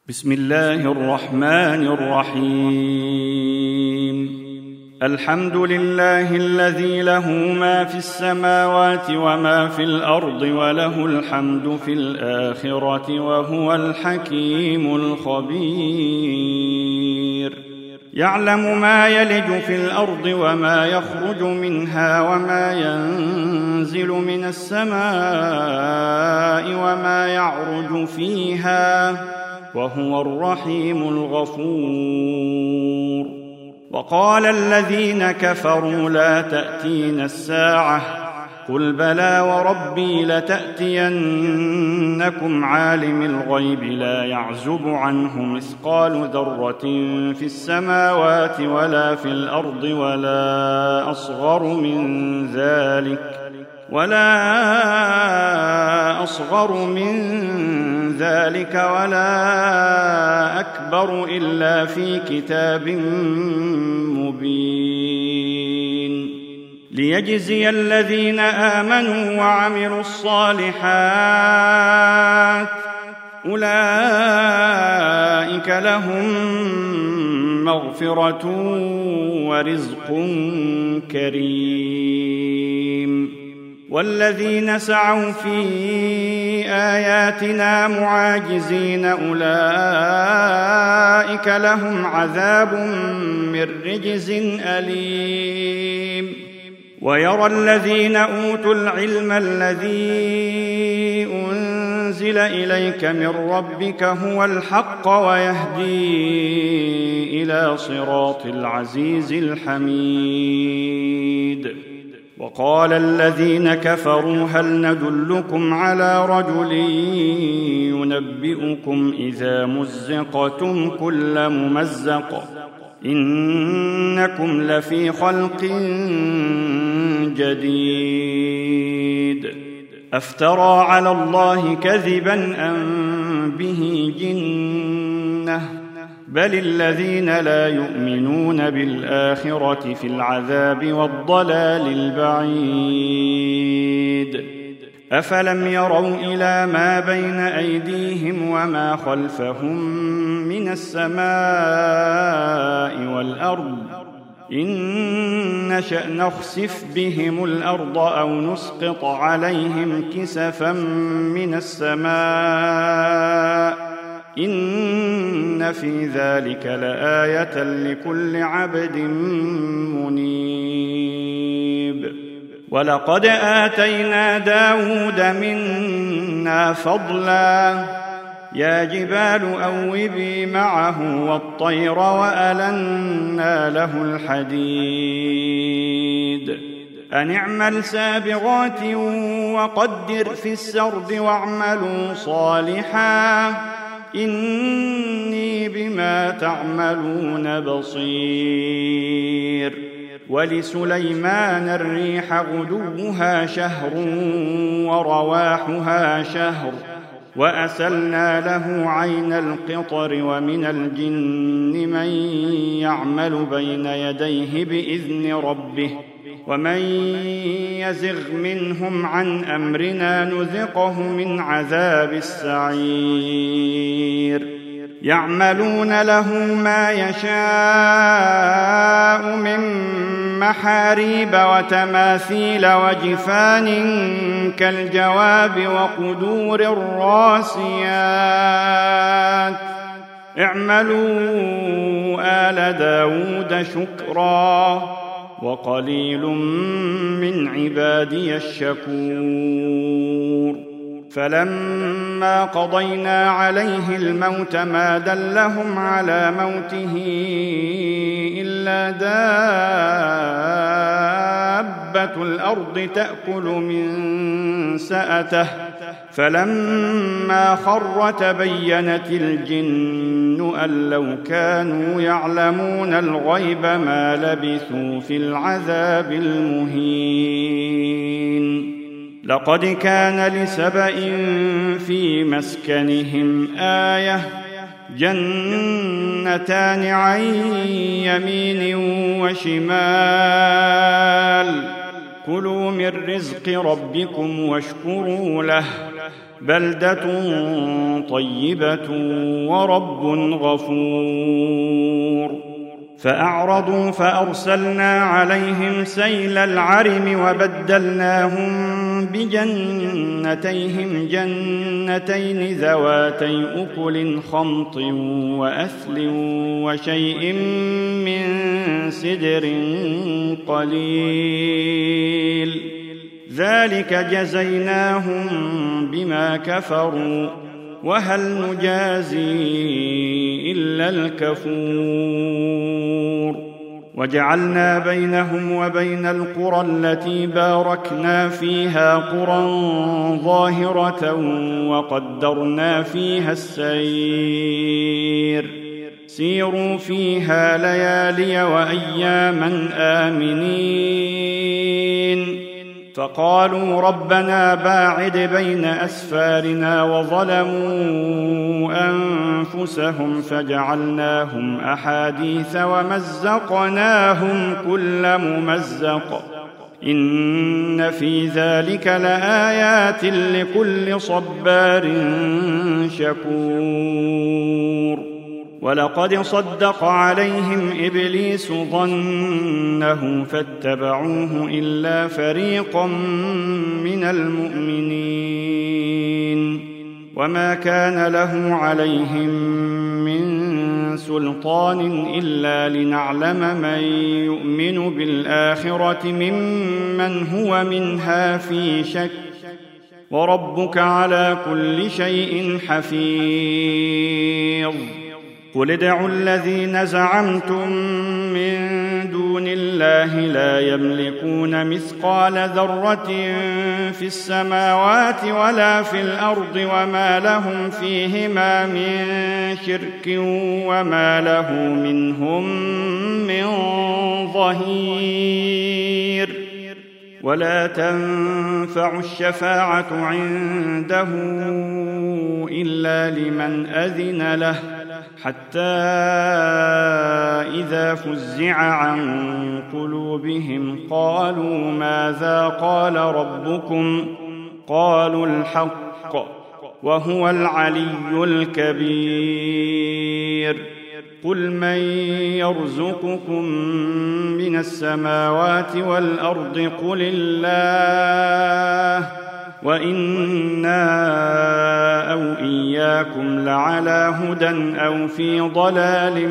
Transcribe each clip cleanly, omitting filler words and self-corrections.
بسم الله الرحمن الرحيم. الحمد لله الذي له ما في السماوات وما في الأرض وله الحمد في الآخرة وهو الحكيم الخبير. يعلم ما يلج في الأرض وما يخرج منها وما ينزل من السماء وما يعرج فيها وهو الرحيم الغفور. وقال الذين كفروا لا تأتينا الساعة قل بلى وربي لتأتينكم عالم الغيب لا يعزب عنه مثقال ذرة في السماوات ولا في الأرض ولا أصغر من ذلك ولا أكبر إلا في كتاب مبين ليجزي الذين آمنوا وعملوا الصالحات أولئك لهم مغفرة ورزق كريم. والذين سعوا في آياتنا معاجزين أولئك لهم عذاب من رجز أليم. ويرى الذين أوتوا العلم الذي أنزل إليك من ربك هو الحق ويهدي إلى صراط العزيز الحميد. وقال الذين كفروا هل ندلكم على رجل ينبئكم إذا مزقتم كل ممزق إنكم لفي خلق جديد أفترى على الله كذبا أم به جنة بل الذين لا يؤمنون بالآخرة في العذاب والضلال البعيد. أفلم يروا إلى ما بين أيديهم وما خلفهم من السماء والأرض إن نشأ نخسف بهم الأرض أو نسقط عليهم كسفا من السماء إن في ذلك لآية لكل عبد منيب. ولقد آتينا داود منا فضلا يا جبال أوبي معه والطير وألنا له الحديد أن اعمل سابغات وقدر في السرد واعملوا صالحا إني بما تعملون بصير. ولسليمان الريح غدوها شهر ورواحها شهر وأسلنا له عين القطر ومن الجن من يعمل بين يديه بإذن ربه ومن يزغ منهم عن أمرنا نذقه من عذاب السعير. يعملون له ما يشاء من محاريب وتماثيل وجفان كالجواب وقدور الراسيات اعملوا آل داود شكرا وقليل من عبادي الشكور. فلما قضينا عليه الموت ما دلهم على موته إلا دابة الأرض تأكل من سأته فلما خر تبينت الجن أن لو كانوا يعلمون الغيب ما لبثوا في العذاب المهين. لقد كان لسبإ في مسكنهم آية جنتان عن يمين وشمال كلوا من رزق ربكم واشكروا له بلدة طيبة ورب غفور. فأعرضوا فأرسلنا عليهم سيل العرم وبدلناهم بجنتيهم جنتين ذواتي أكل خمط وأثل وشيء من سدر قليل، ذلك جزيناهم بما كفروا، وهل نجازي إلا الكفور. وجعلنا بينهم وبين القرى التي باركنا فيها قرى ظاهرة وقدرنا فيها السير، سيروا فيها ليالي وأياما آمنين. فقالوا ربنا باعد بين أسفارنا، وظلموا أنفسهم فجعلناهم أحاديث ومزقناهم كل ممزق، إن في ذلك لآيات لكل صبار شكور. ولقد صدق عليهم إبليس ظنه فاتبعوه إلا فريقا من المؤمنين، وما كان له عليهم من سلطان إلا لنعلم من يؤمن بالآخرة ممن هو منها في شك، وربك على كل شيء حفيظ. قل ادعوا الذين زعمتم من دون الله لا يملكون مثقال ذرة في السماوات ولا في الأرض، وما لهم فيهما من شرك وما له منهم من ظهير. ولا تنفع الشفاعة عنده إلا لمن أذن له، حتى إذا فزع عن قلوبهم قالوا ماذا قال ربكم؟ قالوا الحق وهو العلي الكبير. قل من يرزقكم من السماوات والأرض؟ قل الله، وإنا أو إياكم لعلى هدى أو في ضلال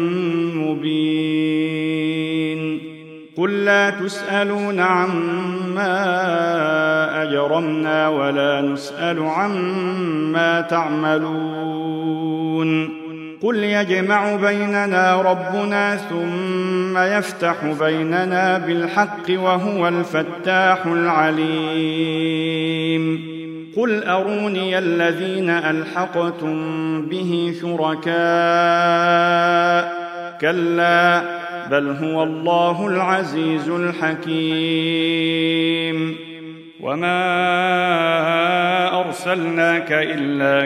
مبين. قل لا تسألون عما أجرمنا ولا نسأل عما تعملون. قل يجمع بيننا ربنا ثم يفتح بيننا بالحق وهو الفتاح العليم. قل أروني الذين ألحقتم به شركاء، كلا بل هو الله العزيز الحكيم. وما أرسلناك إلا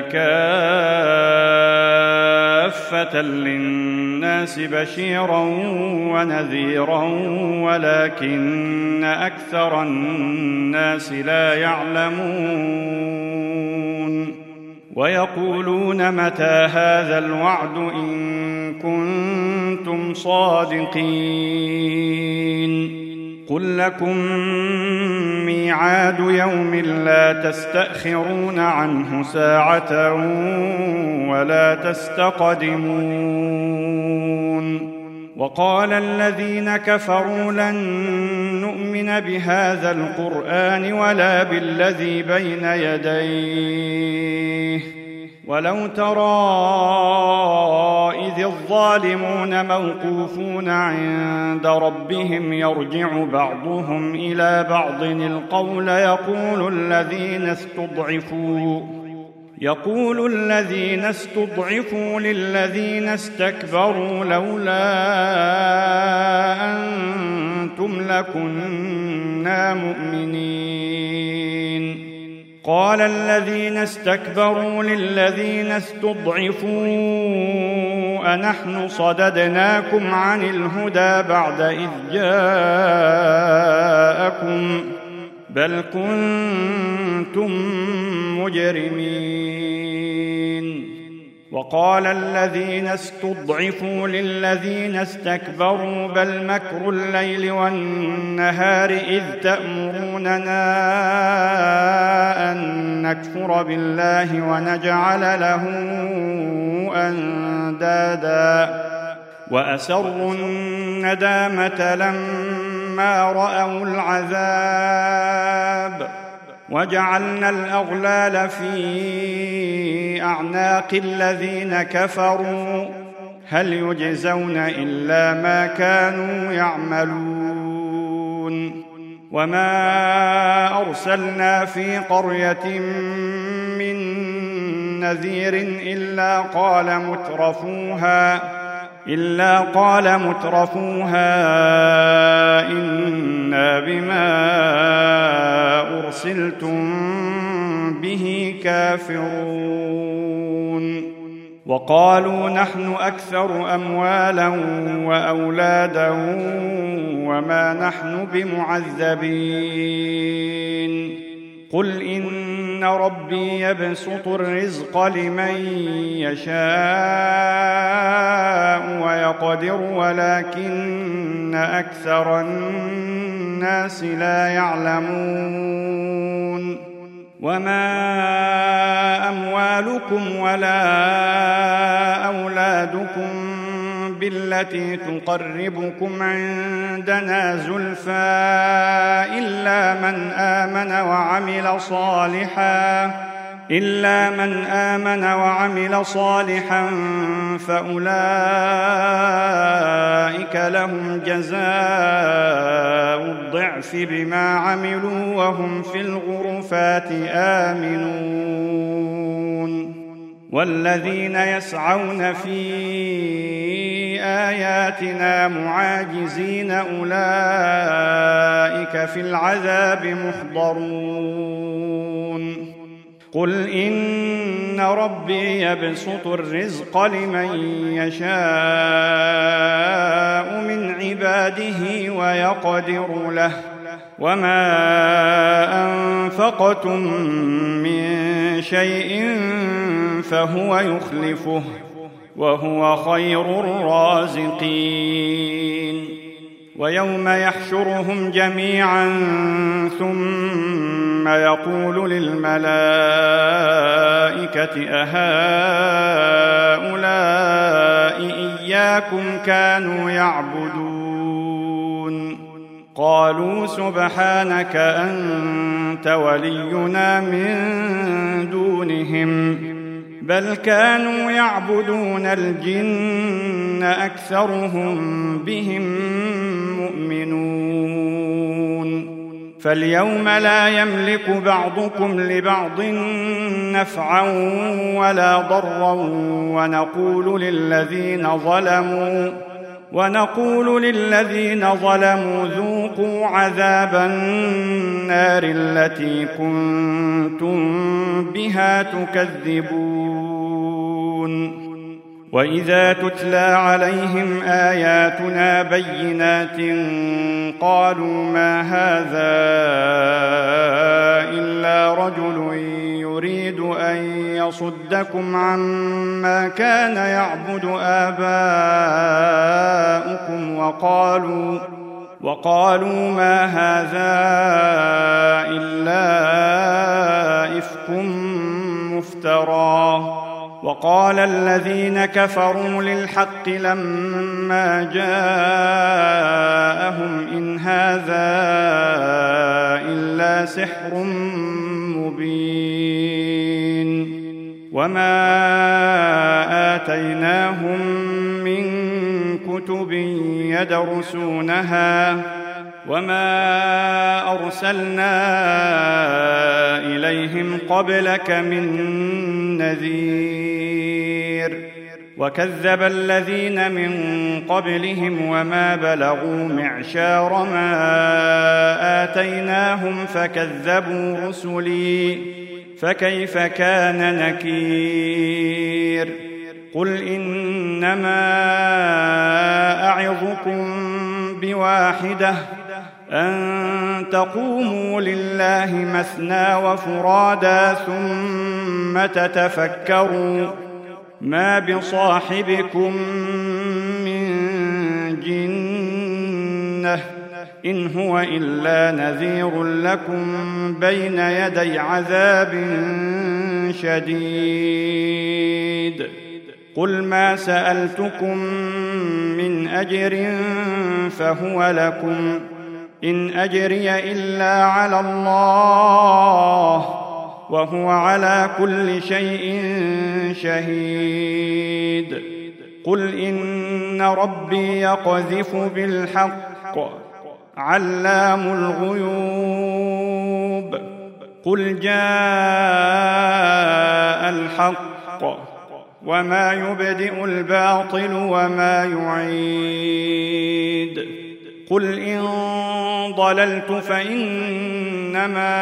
كافة للناس بشيرا ونذيرا ولكن أكثر الناس لا يعلمون. ويقولون متى هذا الوعد إن كنتم صادقين. قل لكم ميعاد يوم لا تستأخرون عنه ساعة ولا تستقدمون. وقال الذين كفروا لن نؤمن بهذا القرآن ولا بالذي بين يديه ولو ترى إذ الظالمون موقوفون عند ربهم يرجع بعضهم إلى بعض القول يقول الذين استضعفوا للذين استكبروا لولا أنتم لكنا مؤمنين. قال الذين استكبروا للذين استضعفوا أنحن صددناكم عن الهدى بعد إذ جاءكم بل كنتم مجرمين. وقال الذين استضعفوا للذين استكبروا بل مكر الليل والنهار إذ تأمروننا أن نكفر بالله ونجعل له أندادا وأسروا الندامة لما رأوا العذاب وجعلنا الأغلال في أعناق الذين كفروا هل يجزون إلا ما كانوا يعملون. وما أرسلنا في قرية من نذير إلا قال مترفوها إنا بما أرسلتم به كافرون. وقالوا نحن أكثر أموالا وأولادا وما نحن بمعذبين. قل إن ربي يبسط الرزق لمن يشاء ويقدر ولكن أكثر الناس لا يعلمون. وما أموالكم ولا أولادكم بالتي تقربكم عندنا زلفى إلا من آمن وعمل صالحا فأولئك لهم جزاء الضعف بما عملوا وهم في الغرفات آمنون. والذين يسعون في آياتنا معاجزين أولئك في العذاب محضرون. قل إن ربي يبسط الرزق لمن يشاء من عباده ويقدر له وما أنفقتم من شيء فهو يخلفه وهو خير الرازقين. ويوم يحشرهم جميعا ثم يقول للملائكة أهؤلاء إياكم كانوا يعبدون قالوا سبحانك أنت ولينا من دونهم بل كانوا يعبدون الجن أكثرهم بهم مؤمنون. فاليوم لا يملك بعضكم لبعض نفعا ولا ضرا ونقول للذين ظلموا ذوقوا عذاب النار التي كنتم بها تكذبون. وإذا تتلى عليهم آياتنا بينات قالوا ما هذا إلا رجل يريد أن يصدكم عما كان يعبد آباؤكم وقالوا ما هذا إلا إفك مفترى. وقال الذين كفروا للحق لما جاءهم إن هذا إلا سحر مبين. وما آتيناهم من كتب يدرسونها وما أرسلنا إليهم قبلك من نذير. وكذب الذين من قبلهم وما بلغوا معشار ما آتيناهم فكذبوا رسلي فكيف كان نكير. قل إنما أعظكم بواحدة أن تقوموا لله مثنى وفرادا ثم تتفكروا ما بصاحبكم من جنة إن هو إلا نذير لكم بين يدي عذاب شديد قل ما سألتكم من أجر فهو لكم إن أجري إلا على الله وهو على كل شيء شهيد قل إن ربي يقذف بالحق علام الغيوب قل جاء الحق وما يبدئ الباطل وما يعيد قل إن ضللت فإنما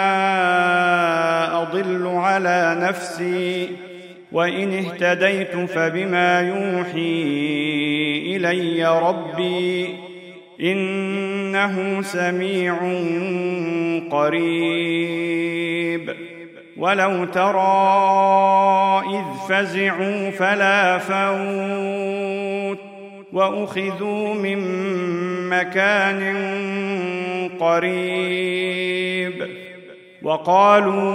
أضل على نفسي وإن اهتديت فبما يوحي إلي ربي إنه سميع قريب ولو ترى إذ فزعوا فلا فوت وأخذوا من مكان قريب وقالوا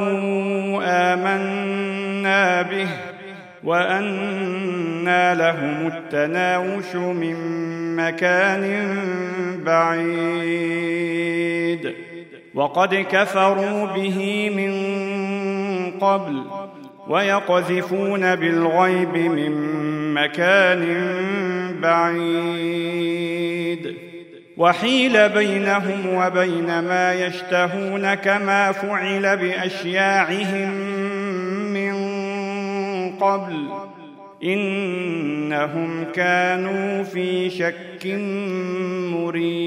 آمنا به وأنى لهم التناوش من مكان بعيد وقد كفروا به من قبل ويقذفون بالغيب من مكان بعيد وحيل بينهم وبين ما يشتهون كما فعل بأشياعهم من قبل إنهم كانوا في شك مريب